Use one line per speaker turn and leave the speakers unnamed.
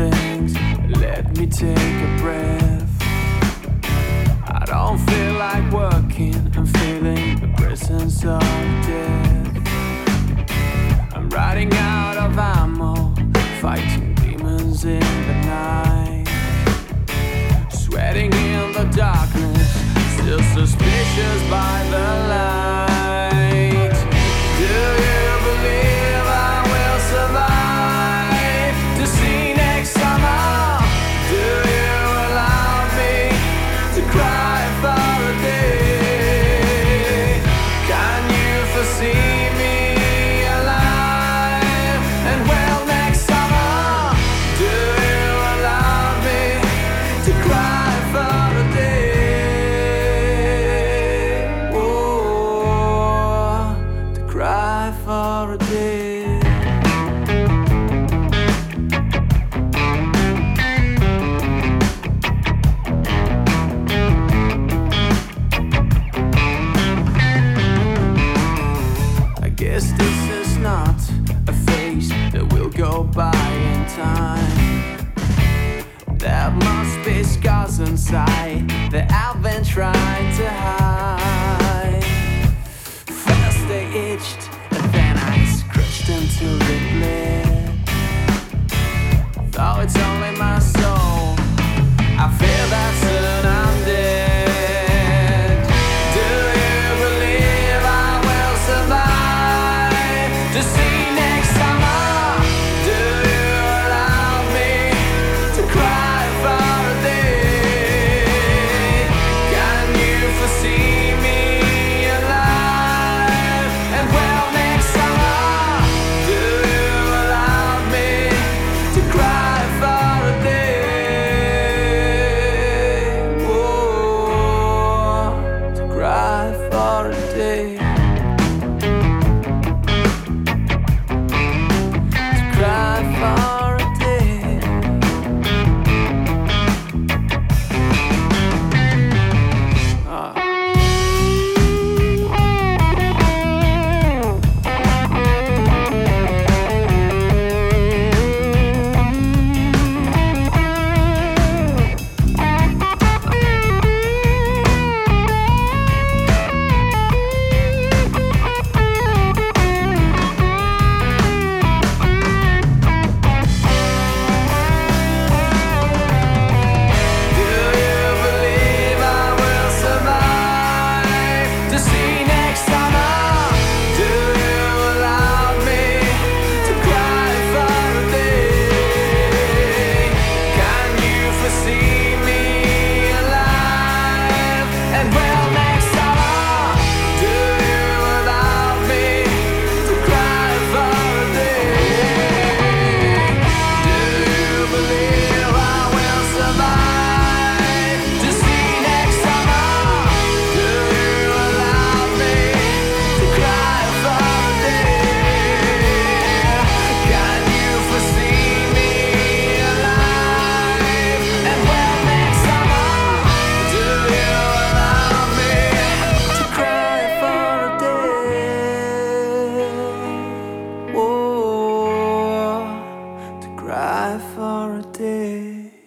things, let me take a breath. I don't feel like working, I'm feeling the presence of death. I'm running out of ammo, fighting demons in the night, sweating in the darkness, still suspicious by the light. Do you believe I will survive to see next summer? Do you allow me to cry for a day? Can you foresee me alive and well next summer? Do you allow me to cry for a day? Oh, to cry for a day. I guess this is not a phase that will go by in time. There must be scars inside that I've been trying to hide. First they itched, and then I scratched until they bled. Though it's only my soul, I feel that soon I'm dead. Do you believe I will survive to see next summer? Do you allow me to cry for a day? Can you foresee me alive and well next summer? Do you allow me to cry for a day? Oh, to cry for a day. To cry for a day. Ah. Do you believe I will survive to see next summer? Do you allow me to cry for a day? Can you foresee me alive and well next summer? Do you allow me to cry for a day? Do you believe I will survive to see next summer? Do you allow me to cry for a day? Can you foresee me alive and well next summer? Do you allow me to cry for a day? Oh, to cry for a day.